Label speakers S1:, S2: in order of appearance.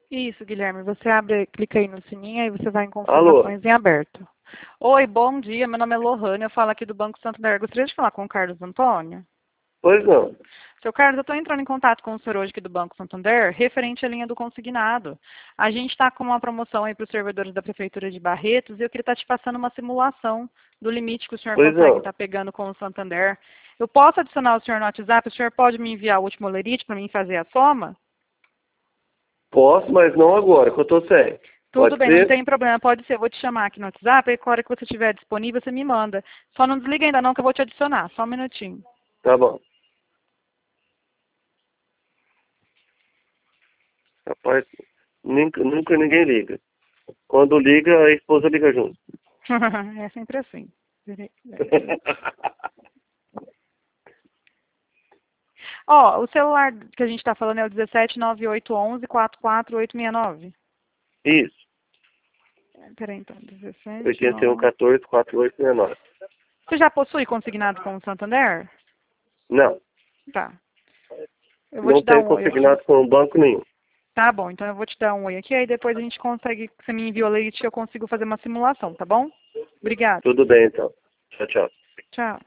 S1: Isso, Guilherme. Você abre, clica aí no sininho e você vai em
S2: Alô?
S1: confirmações em aberto. Oi, bom dia. Meu nome é Lohane. Eu falo aqui do Banco Santander. Gostaria de falar com o Carlos Antônio.
S2: Pois não.
S1: Seu Carlos, eu estou entrando em contato com o senhor hoje aqui do Banco Santander, referente à linha do consignado. A gente está com uma promoção aí para os servidores da Prefeitura de Barretos e eu queria estar te passando uma simulação do limite que o senhor
S2: Pois
S1: consegue
S2: não.
S1: estar pegando com o Santander. Eu posso adicionar o senhor no WhatsApp? O senhor pode me enviar o último lerite para mim fazer a soma?
S2: Posso, mas não agora, que eu tô sem.
S1: Tudo
S2: Pode
S1: bem, não
S2: ser?
S1: tem problema, pode ser. Eu vou te chamar aqui no WhatsApp, e a hora que você estiver disponível, você me manda. Só não desliga ainda não, que eu vou te adicionar. Só um minutinho.
S2: Tá bom. Rapaz, nunca ninguém liga. Quando liga, a esposa liga junto.
S1: É sempre assim. Ó, o celular que a gente está falando é o 17981144869.
S2: Isso.
S1: Peraí, então, 179.
S2: 8114-4869.
S1: Você já possui consignado com o Santander?
S2: Não.
S1: Tá. Eu vou
S2: Não
S1: te dar
S2: tenho
S1: um oi aqui.
S2: consignado com banco nenhum.
S1: Tá bom, então eu vou te dar um oi aqui, aí depois a gente consegue, você me envia o leite e eu consigo fazer uma simulação, tá bom? Obrigada.
S2: Tudo bem, então. Tchau, tchau.
S1: Tchau.